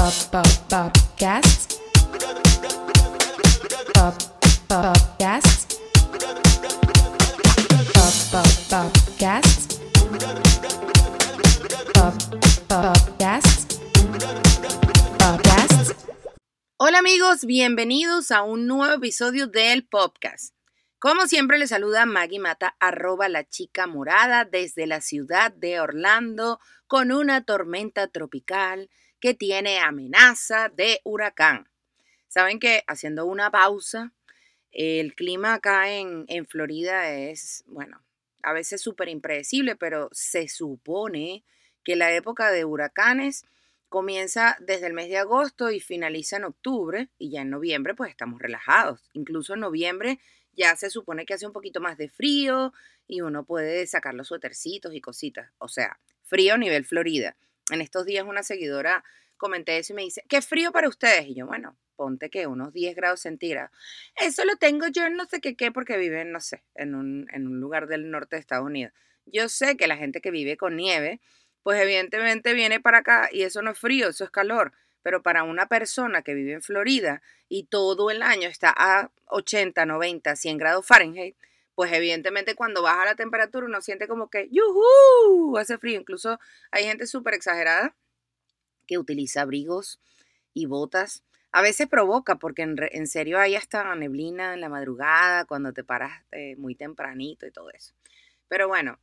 Podcast. Podcast. Podcast. Podcast. Podcast. Hola amigos, bienvenidos a un nuevo episodio del podcast. Como siempre les saluda Maggie Mata, @lachica morada desde la ciudad de Orlando con una tormenta tropical que tiene amenaza de huracán. Saben que haciendo una pausa, el clima acá en Florida es, bueno, a veces súper impredecible, pero se supone que la época de huracanes comienza desde el mes de agosto y finaliza en octubre, y ya en noviembre pues estamos relajados. Incluso en noviembre ya se supone que hace un poquito más de frío y uno puede sacar los suétercitos y cositas. O sea, frío a nivel Florida. En estos días una seguidora comenté eso y me dice, ¿qué frío para ustedes? Y yo, bueno, ponte que unos 10 grados centígrados. Eso lo tengo yo en no sé qué, porque vive, no sé, en un lugar del norte de Estados Unidos. Yo sé que la gente que vive con nieve, pues evidentemente viene para acá y eso no es frío, eso es calor. Pero para una persona que vive en Florida y todo el año está a 80, 90, 100 grados Fahrenheit, pues evidentemente cuando baja la temperatura uno siente como que ¡yujú! Hace frío. Incluso hay gente súper exagerada que utiliza abrigos y botas. A veces provoca porque en serio hay hasta neblina en la madrugada cuando te paras muy tempranito y todo eso. Pero bueno,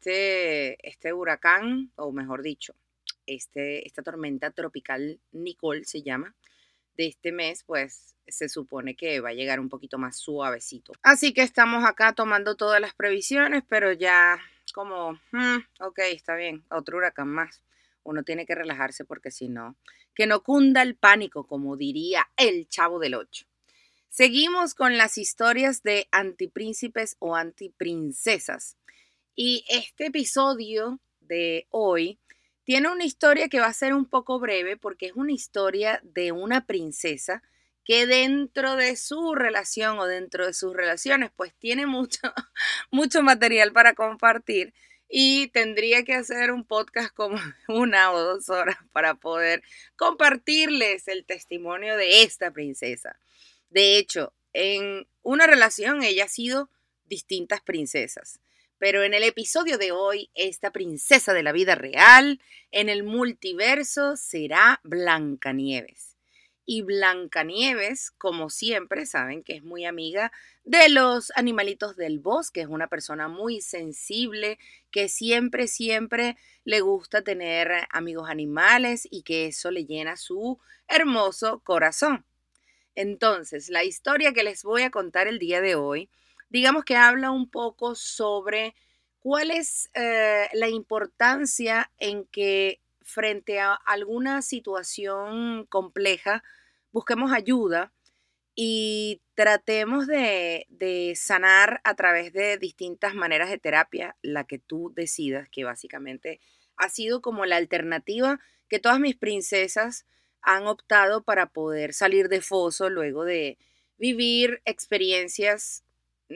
este huracán, o mejor dicho, esta tormenta tropical Nicole se llama, de este mes, pues se supone que va a llegar un poquito más suavecito. Así que estamos acá tomando todas las previsiones, pero ya como, ok, está bien, otro huracán más. Uno tiene que relajarse porque si no, que no cunda el pánico, como diría el Chavo del Ocho. Seguimos con las historias de antipríncipes o antiprincesas. Y este episodio de hoy tiene una historia que va a ser un poco breve porque es una historia de una princesa que dentro de su relación o dentro de sus relaciones pues tiene mucho material para compartir y tendría que hacer un podcast como 1 o 2 horas para poder compartirles el testimonio de esta princesa. De hecho, en una relación ella ha sido distintas princesas. Pero en el episodio de hoy, esta princesa de la vida real, en el multiverso, será Blancanieves. Y Blancanieves, como siempre, saben que es muy amiga de los animalitos del bosque, es una persona muy sensible, que siempre le gusta tener amigos animales y que eso le llena su hermoso corazón. Entonces, la historia que les voy a contar el día de hoy, digamos que habla un poco sobre cuál es la importancia en que frente a alguna situación compleja busquemos ayuda y tratemos de sanar a través de distintas maneras de terapia, la que tú decidas, que básicamente ha sido como la alternativa que todas mis princesas han optado para poder salir de foso luego de vivir experiencias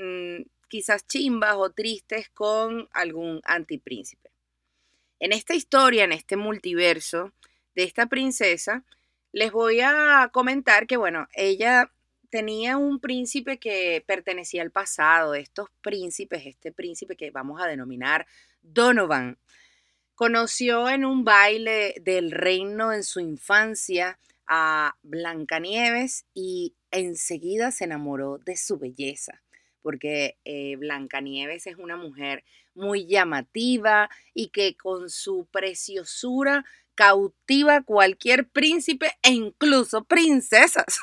quizás chimbas o tristes con algún antipríncipe. En esta historia, en este multiverso de esta princesa, les voy a comentar que, bueno, ella tenía un príncipe que pertenecía al pasado. Estos príncipes, este príncipe que vamos a denominar Donovan, conoció en un baile del reino en su infancia a Blancanieves y enseguida se enamoró de su belleza, porque Blancanieves es una mujer muy llamativa y que con su preciosura cautiva a cualquier príncipe e incluso princesas.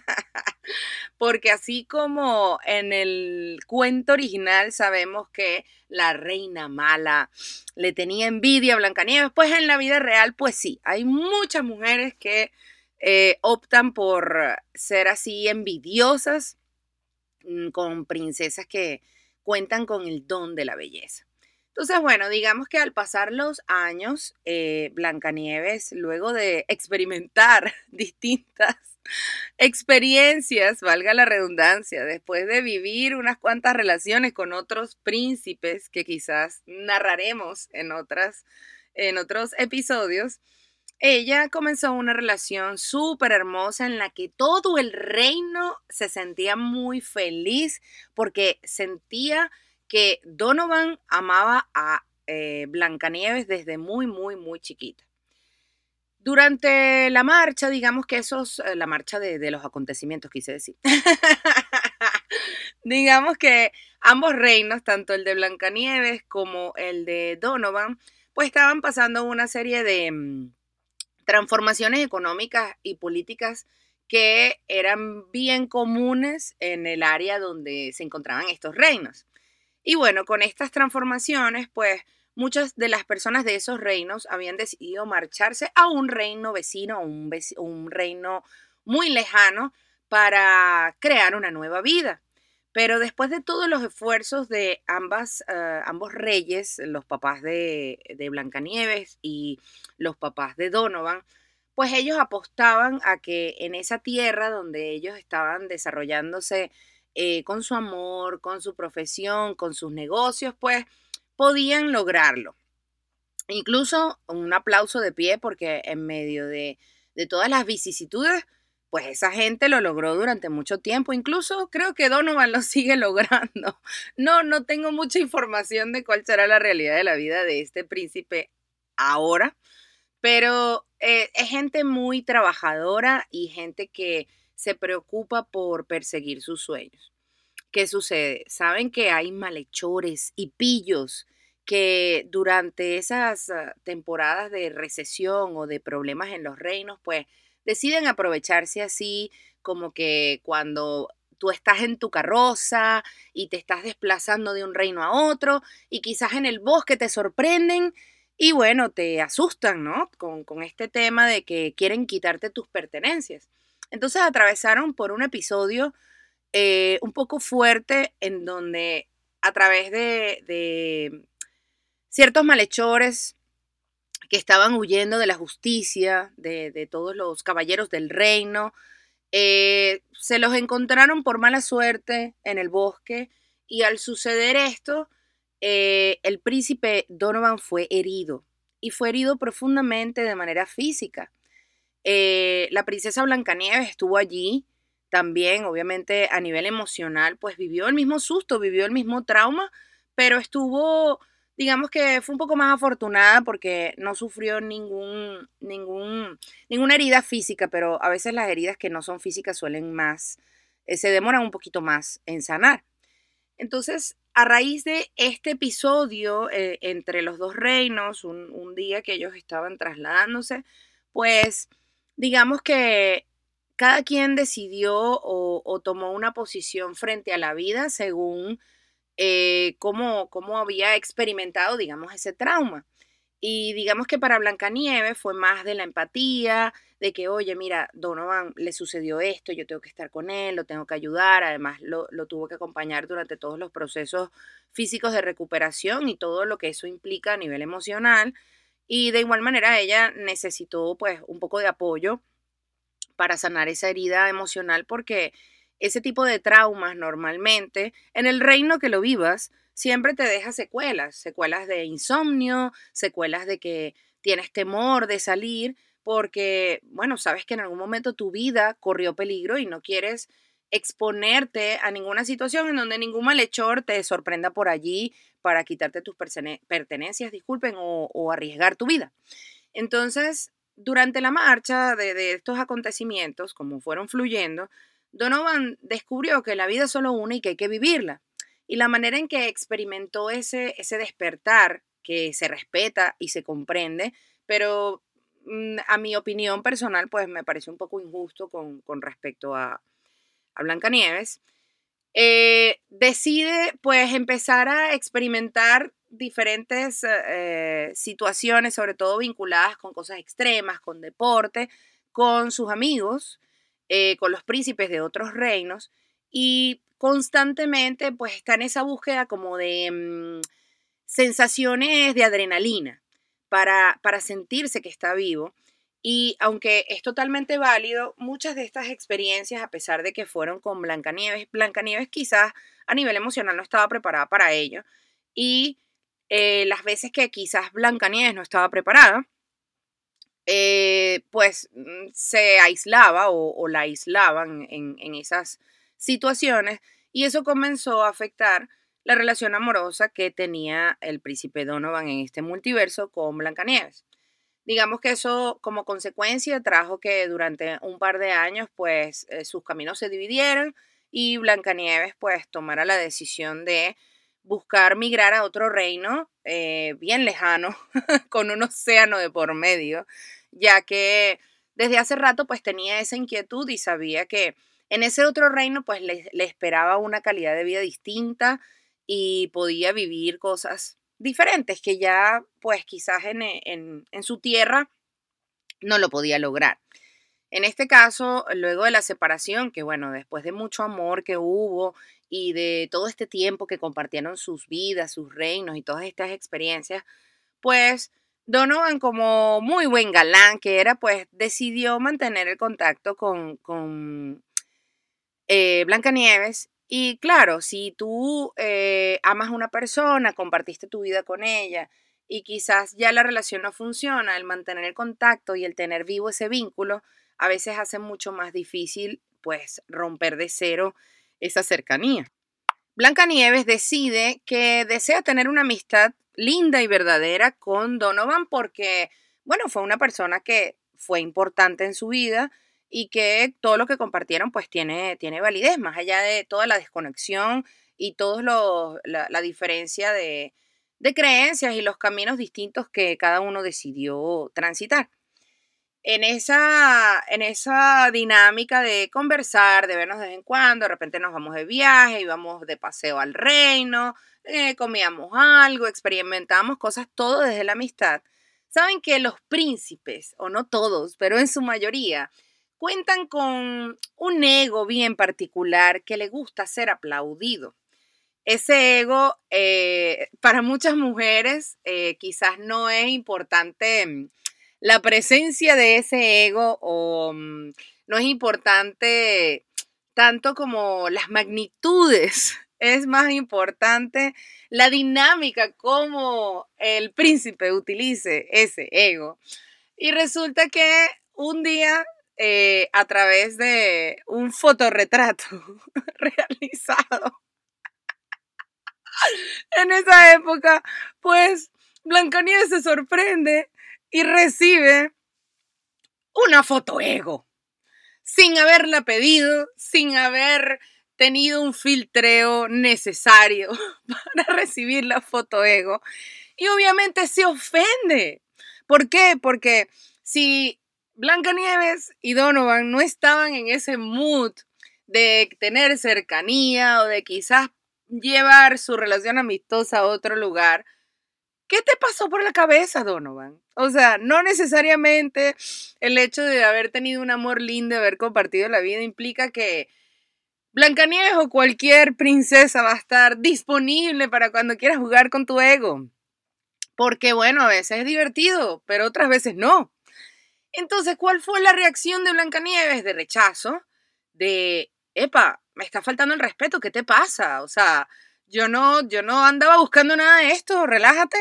Porque así como en el cuento original sabemos que la reina mala le tenía envidia a Blancanieves, pues en la vida real, pues sí, hay muchas mujeres que optan por ser así envidiosas con princesas que cuentan con el don de la belleza. Entonces, bueno, digamos que al pasar los años, Blancanieves, luego de experimentar distintas experiencias, valga la redundancia, después de vivir unas cuantas relaciones con otros príncipes que quizás narraremos en otros episodios, ella comenzó una relación súper hermosa en la que todo el reino se sentía muy feliz porque sentía que Donovan amaba a Blancanieves desde muy, muy, muy chiquita. Durante la marcha, digamos que la marcha de los acontecimientos, quise decir. Digamos que ambos reinos, tanto el de Blancanieves como el de Donovan, pues estaban pasando una serie de transformaciones económicas y políticas que eran bien comunes en el área donde se encontraban estos reinos. Y bueno, con estas transformaciones, pues muchas de las personas de esos reinos habían decidido marcharse a un reino vecino, un reino muy lejano, para crear una nueva vida. Pero después de todos los esfuerzos de ambos reyes, los papás de Blancanieves y los papás de Donovan, pues ellos apostaban a que en esa tierra donde ellos estaban desarrollándose con su amor, con su profesión, con sus negocios, pues podían lograrlo. Incluso un aplauso de pie porque en medio de todas las vicisitudes, pues esa gente lo logró durante mucho tiempo. Incluso creo que Donovan lo sigue logrando. No tengo mucha información de cuál será la realidad de la vida de este príncipe ahora, pero es gente muy trabajadora y gente que se preocupa por perseguir sus sueños. ¿Qué sucede? Saben que hay malhechores y pillos que durante esas temporadas de recesión o de problemas en los reinos, pues deciden aprovecharse así, como que cuando tú estás en tu carroza y te estás desplazando de un reino a otro y quizás en el bosque te sorprenden y bueno, te asustan, ¿no? Con este tema de que quieren quitarte tus pertenencias. Entonces atravesaron por un episodio un poco fuerte en donde a través de ciertos malhechores que estaban huyendo de la justicia, de todos los caballeros del reino, se los encontraron por mala suerte en el bosque y al suceder esto, el príncipe Donovan fue herido y fue herido profundamente de manera física. La princesa Blancanieves estuvo allí también, obviamente a nivel emocional, pues vivió el mismo susto, vivió el mismo trauma, pero estuvo, digamos que fue un poco más afortunada porque no sufrió ninguna herida física, pero a veces las heridas que no son físicas suelen más, se demoran un poquito más en sanar. Entonces, a raíz de este episodio entre los dos reinos, un día que ellos estaban trasladándose, pues digamos que cada quien decidió o tomó una posición frente a la vida según cómo había experimentado, digamos, ese trauma. Y digamos que para Blancanieves fue más de la empatía, de que, oye, mira, Donovan le sucedió esto, yo tengo que estar con él, lo tengo que ayudar, además lo tuvo que acompañar durante todos los procesos físicos de recuperación y todo lo que eso implica a nivel emocional. Y de igual manera ella necesitó pues un poco de apoyo para sanar esa herida emocional porque ese tipo de traumas normalmente, en el reino que lo vivas, siempre te deja secuelas, secuelas de insomnio, secuelas de que tienes temor de salir porque, bueno, sabes que en algún momento tu vida corrió peligro y no quieres exponerte a ninguna situación en donde ningún malhechor te sorprenda por allí para quitarte tus pertenencias, disculpen, o arriesgar tu vida. Entonces, durante la marcha de estos acontecimientos, como fueron fluyendo, Donovan descubrió que la vida es solo una y que hay que vivirla. Y la manera en que experimentó ese despertar, que se respeta y se comprende, pero a mi opinión personal, pues me pareció un poco injusto con respecto a Blancanieves, decide pues empezar a experimentar diferentes situaciones, sobre todo vinculadas con cosas extremas, con deporte, con sus amigos, con los príncipes de otros reinos y constantemente pues está en esa búsqueda como de sensaciones de adrenalina para sentirse que está vivo. Y aunque es totalmente válido, muchas de estas experiencias, a pesar de que fueron con Blancanieves, Blancanieves quizás a nivel emocional no estaba preparada para ello. Y las veces que quizás Blancanieves no estaba preparada, se aislaba o la aislaban en esas situaciones y eso comenzó a afectar la relación amorosa que tenía el príncipe Donovan en este multiverso con Blancanieves. Digamos que eso como consecuencia trajo que durante un par de años pues sus caminos se dividieran y Blancanieves pues tomara la decisión de buscar migrar a otro reino bien lejano con un océano de por medio, ya que desde hace rato pues tenía esa inquietud y sabía que en ese otro reino pues le esperaba una calidad de vida distinta y podía vivir cosas diferentes que ya pues quizás en su tierra no lo podía lograr. En este caso, luego de la separación, que bueno, después de mucho amor que hubo y de todo este tiempo que compartieron sus vidas, sus reinos y todas estas experiencias, pues Donovan, como muy buen galán que era, pues decidió mantener el contacto con Blancanieves. Y claro, si tú amas a una persona, compartiste tu vida con ella y quizás ya la relación no funciona, el mantener el contacto y el tener vivo ese vínculo a veces hace mucho más difícil pues romper de cero esa cercanía. Blancanieves decide que desea tener una amistad linda y verdadera con Donovan porque, bueno, fue una persona que fue importante en su vida y que todo lo que compartieron pues tiene validez, más allá de toda la desconexión y toda la diferencia de creencias y los caminos distintos que cada uno decidió transitar en esa dinámica de conversar, de vernos de vez en cuando, de repente nos vamos de viaje, íbamos de paseo al reino, comíamos algo, experimentamos cosas, todo desde la amistad. Saben que los príncipes, o no todos, pero en su mayoría, cuentan con un ego bien particular que le gusta ser aplaudido. Ese ego, para muchas mujeres, quizás no es importante la presencia de ese ego o no es importante tanto como las magnitudes. Es más importante la dinámica, cómo el príncipe utilice ese ego. Y resulta que un día, a través de un fotorretrato realizado en esa época, pues Blancanieves se sorprende y recibe una foto ego, sin haberla pedido, sin haber tenido un filtreo necesario para recibir la foto ego. Y obviamente se ofende. ¿Por qué? Porque si Blancanieves y Donovan no estaban en ese mood de tener cercanía o de quizás llevar su relación amistosa a otro lugar, ¿qué te pasó por la cabeza, Donovan? O sea, no necesariamente el hecho de haber tenido un amor lindo, de haber compartido la vida, implica que Blancanieves o cualquier princesa va a estar disponible para cuando quieras jugar con tu ego. Porque, bueno, a veces es divertido, pero otras veces no. Entonces, ¿cuál fue la reacción de Blancanieves? De rechazo, de, epa, me está faltando el respeto, ¿qué te pasa? O sea, yo no andaba buscando nada de esto, relájate.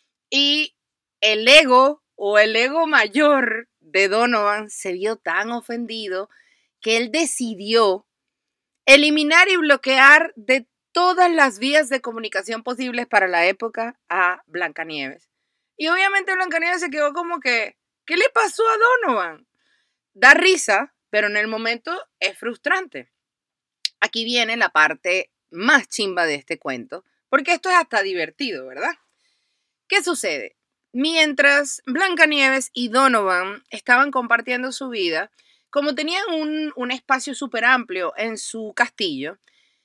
Y el ego o el ego mayor de Donovan se vio tan ofendido que él decidió eliminar y bloquear de todas las vías de comunicación posibles para la época a Blancanieves. Y obviamente Blancanieves se quedó como que, ¿qué le pasó a Donovan? Da risa, pero en el momento es frustrante. Aquí viene la parte más chimba de este cuento, porque esto es hasta divertido, ¿verdad? ¿Qué sucede? Mientras Blancanieves y Donovan estaban compartiendo su vida, como tenían un espacio súper amplio en su castillo,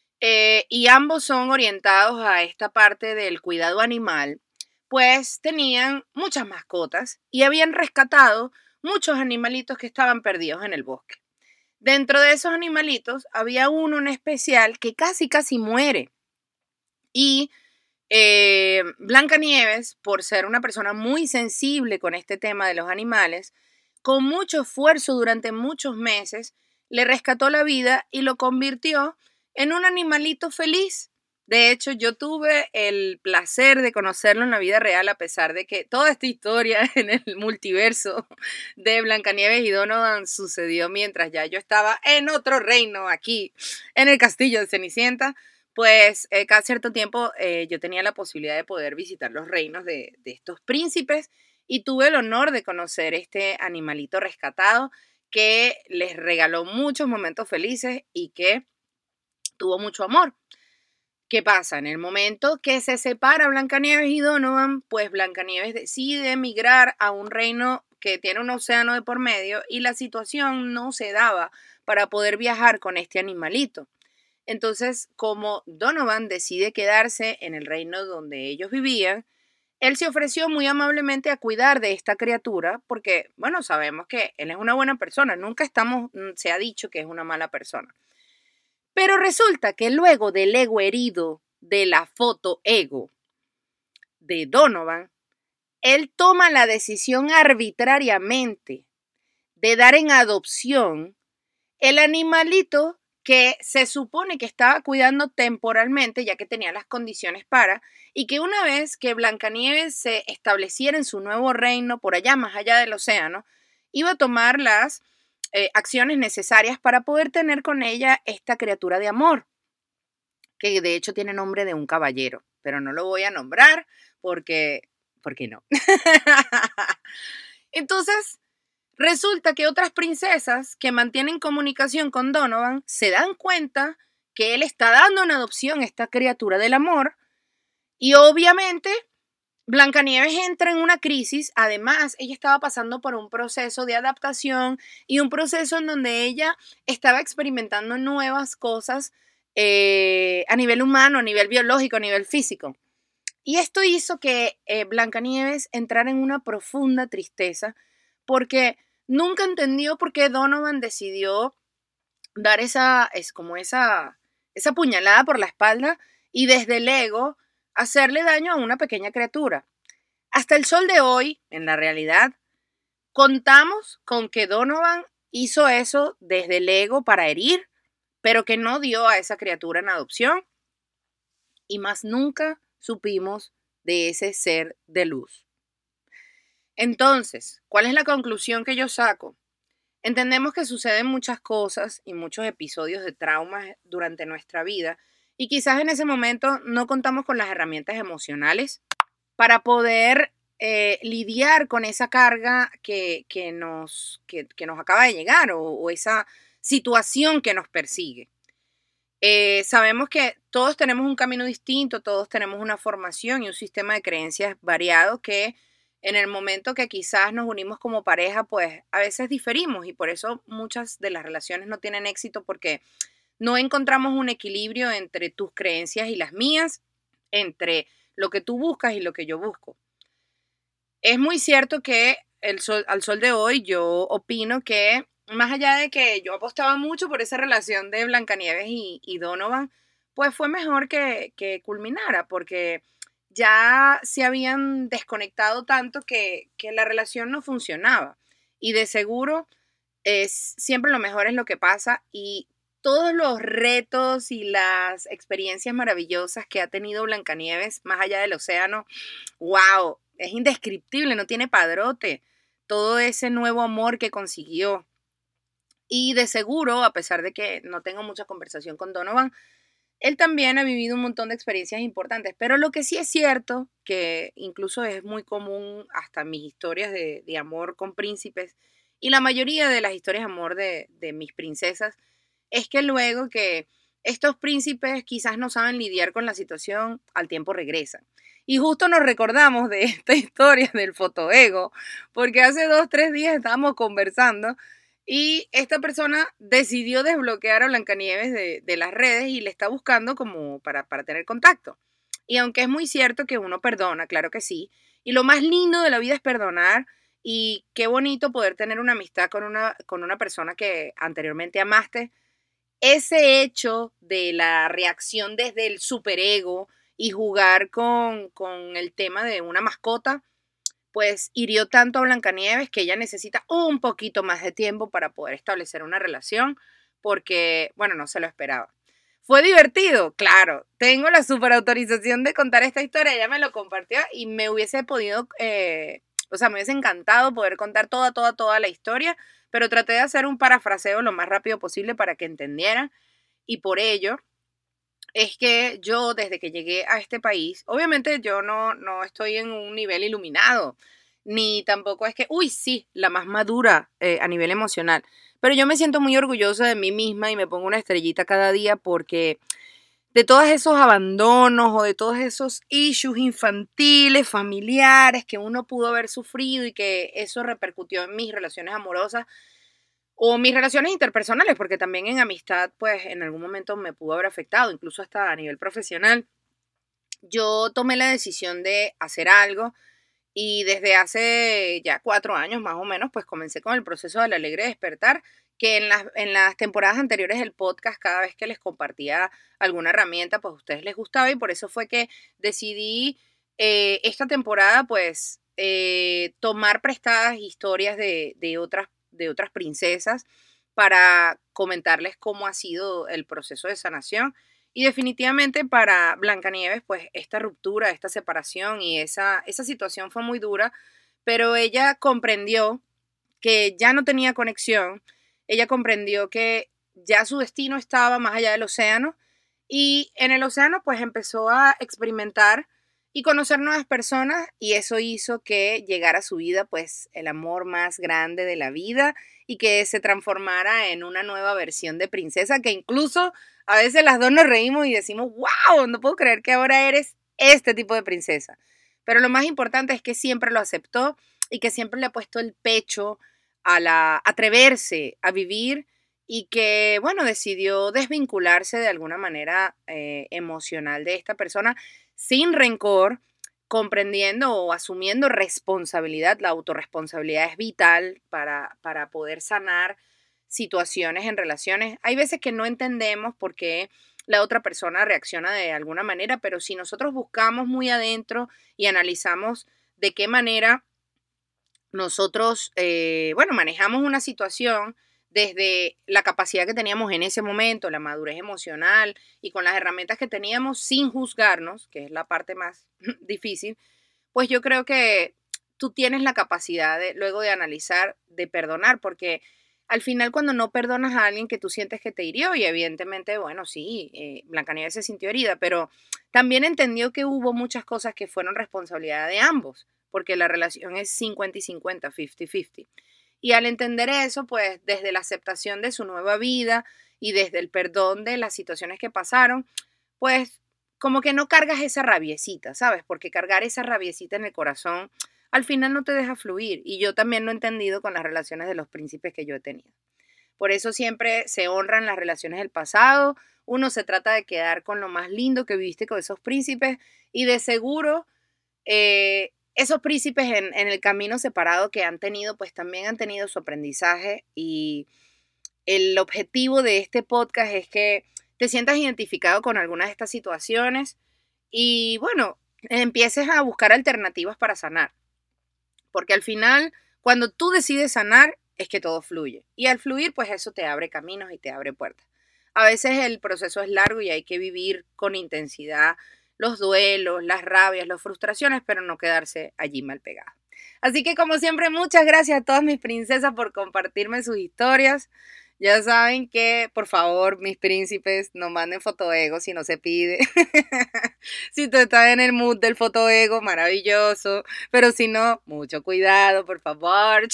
y ambos son orientados a esta parte del cuidado animal, pues tenían muchas mascotas y habían rescatado muchos animalitos que estaban perdidos en el bosque. Dentro de esos animalitos había uno en especial que casi muere. Y Blancanieves, por ser una persona muy sensible con este tema de los animales, con mucho esfuerzo durante muchos meses, le rescató la vida y lo convirtió en un animalito feliz. De hecho, yo tuve el placer de conocerlo en la vida real, a pesar de que toda esta historia en el multiverso de Blancanieves y Donovan sucedió mientras ya yo estaba en otro reino aquí, en el castillo de Cenicienta. Pues cada cierto tiempo yo tenía la posibilidad de poder visitar los reinos de estos príncipes y tuve el honor de conocer este animalito rescatado que les regaló muchos momentos felices y que tuvo mucho amor. ¿Qué pasa? En el momento que se separa Blancanieves y Donovan, pues Blancanieves decide emigrar a un reino que tiene un océano de por medio y la situación no se daba para poder viajar con este animalito. Entonces, como Donovan decide quedarse en el reino donde ellos vivían, él se ofreció muy amablemente a cuidar de esta criatura porque, bueno, sabemos que él es una buena persona, nunca se ha dicho que es una mala persona. Pero resulta que luego del ego herido de la foto ego de Donovan, él toma la decisión arbitrariamente de dar en adopción el animalito que se supone que estaba cuidando temporalmente, ya que tenía las condiciones para, y que una vez que Blancanieves se estableciera en su nuevo reino, por allá, más allá del océano, iba a tomar las acciones necesarias para poder tener con ella esta criatura de amor, que de hecho tiene nombre de un caballero, pero no lo voy a nombrar porque no. Entonces, resulta que otras princesas que mantienen comunicación con Donovan se dan cuenta que él está dando en adopción a esta criatura del amor y obviamente Blancanieves entra en una crisis. Además, ella estaba pasando por un proceso de adaptación y un proceso en donde ella estaba experimentando nuevas cosas a nivel humano, a nivel biológico, a nivel físico. Y esto hizo que Blancanieves entrara en una profunda tristeza porque nunca entendió por qué Donovan decidió dar esa puñalada por la espalda y desde el ego hacerle daño a una pequeña criatura. Hasta el sol de hoy, en la realidad, contamos con que Donovan hizo eso desde el ego para herir, pero que no dio a esa criatura en adopción y más nunca supimos de ese ser de luz. Entonces, ¿cuál es la conclusión que yo saco? Entendemos que suceden muchas cosas y muchos episodios de traumas durante nuestra vida y quizás en ese momento no contamos con las herramientas emocionales para poder lidiar con esa carga que nos acaba de llegar o esa situación que nos persigue. Sabemos que todos tenemos un camino distinto, todos tenemos una formación y un sistema de creencias variado que en el momento que quizás nos unimos como pareja, pues a veces diferimos y por eso muchas de las relaciones no tienen éxito porque no encontramos un equilibrio entre tus creencias y las mías, entre lo que tú buscas y lo que yo busco. Es muy cierto que al sol de hoy yo opino que más allá de que yo apostaba mucho por esa relación de Blancanieves y Donovan, pues fue mejor que culminara, porque ya se habían desconectado tanto que la relación no funcionaba. Y de seguro siempre lo mejor es lo que pasa y todos los retos y las experiencias maravillosas que ha tenido Blancanieves más allá del océano, wow, es indescriptible, no tiene padrote. Todo ese nuevo amor que consiguió. Y de seguro, a pesar de que no tengo mucha conversación con Donovan, él también ha vivido un montón de experiencias importantes. Pero lo que sí es cierto, que incluso es muy común hasta en mis historias de amor con príncipes y la mayoría de las historias de amor de mis princesas, es que luego que estos príncipes quizás no saben lidiar con la situación, al tiempo regresan. Y justo nos recordamos de esta historia del fotoego, porque hace 2, 3 días estábamos conversando y esta persona decidió desbloquear a Blancanieves de las redes y le está buscando como para tener contacto. Y aunque es muy cierto que uno perdona, claro que sí, y lo más lindo de la vida es perdonar, y qué bonito poder tener una amistad con una persona que anteriormente amaste, ese hecho de la reacción desde el superego y jugar con el tema de una mascota, pues hirió tanto a Blancanieves que ella necesita un poquito más de tiempo para poder establecer una relación porque, bueno, no se lo esperaba. ¿Fue divertido? Claro. Tengo la super autorización de contar esta historia. Ella me lo compartió y me hubiese podido, me hubiese encantado poder contar toda la historia, pero traté de hacer un parafraseo lo más rápido posible para que entendieran. Y por ello es que yo, desde que llegué a este país, obviamente yo no estoy en un nivel iluminado, ni tampoco es que, uy, sí, la más madura a nivel emocional. Pero yo me siento muy orgullosa de mí misma y me pongo una estrellita cada día porque de todos esos abandonos o de todos esos issues infantiles, familiares que uno pudo haber sufrido y que eso repercutió en mis relaciones amorosas o mis relaciones interpersonales, porque también en amistad, pues en algún momento me pudo haber afectado, incluso hasta a nivel profesional. Yo tomé la decisión de hacer algo y desde hace ya 4 años más o menos, pues comencé con el proceso del alegre despertar, que en las temporadas anteriores del podcast, cada vez que les compartía alguna herramienta, pues a ustedes les gustaba y por eso fue que decidí esta temporada, pues, tomar prestadas historias de otras princesas para comentarles cómo ha sido el proceso de sanación. Y definitivamente para Blancanieves, pues esta ruptura, esta separación y esa situación fue muy dura, pero ella comprendió que ya no tenía conexión, ella comprendió que ya su destino estaba más allá del océano y en el océano pues empezó a experimentar y conocer nuevas personas y eso hizo que llegara a su vida pues el amor más grande de la vida y que se transformara en una nueva versión de princesa que incluso a veces las dos nos reímos y decimos, wow, no puedo creer que ahora eres este tipo de princesa. Pero lo más importante es que siempre lo aceptó y que siempre le ha puesto el pecho a atreverse a vivir y que, bueno, decidió desvincularse de alguna manera emocional de esta persona sin rencor, comprendiendo o asumiendo responsabilidad. La autorresponsabilidad es vital para poder sanar situaciones en relaciones. Hay veces que no entendemos por qué la otra persona reacciona de alguna manera, pero si nosotros buscamos muy adentro y analizamos de qué manera nosotros, manejamos una situación desde la capacidad que teníamos en ese momento, la madurez emocional y con las herramientas que teníamos sin juzgarnos, que es la parte más difícil, pues yo creo que tú tienes la capacidad de, luego de analizar, de perdonar, porque al final cuando no perdonas a alguien que tú sientes que te hirió, y evidentemente, bueno, sí, Blancanieves se sintió herida, pero también entendió que hubo muchas cosas que fueron responsabilidad de ambos, porque la relación es 50 y 50, 50-50. Y al entender eso, pues desde la aceptación de su nueva vida y desde el perdón de las situaciones que pasaron, pues como que no cargas esa rabiecita, ¿sabes? Porque cargar esa rabiecita en el corazón al final no te deja fluir. Y yo también lo he entendido con las relaciones de los príncipes que yo he tenido. Por eso siempre se honran las relaciones del pasado. Uno se trata de quedar con lo más lindo que viviste con esos príncipes y de seguro esos príncipes en el camino separado que han tenido, pues también han tenido su aprendizaje y el objetivo de este podcast es que te sientas identificado con algunas de estas situaciones y bueno, empieces a buscar alternativas para sanar. Porque al final, cuando tú decides sanar, es que todo fluye. Y al fluir, pues eso te abre caminos y te abre puertas. A veces el proceso es largo y hay que vivir con intensidad los duelos, las rabias, las frustraciones, pero no quedarse allí mal pegado. Así que como siempre, muchas gracias a todas mis princesas por compartirme sus historias. Ya saben que, por favor, mis príncipes, no manden fotoego si no se pide. Si tú estás en el mood del fotoego, maravilloso. Pero si no, mucho cuidado, por favor.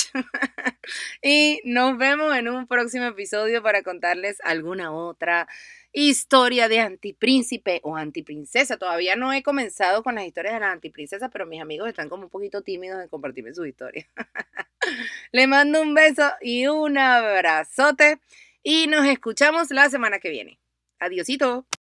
Y nos vemos en un próximo episodio para contarles alguna otra historia de antipríncipe o antiprincesa. Todavía no he comenzado con las historias de las antiprincesas, pero mis amigos están como un poquito tímidos en compartirme sus historias. Le mando un beso y un abrazote y nos escuchamos la semana que viene. Adiosito.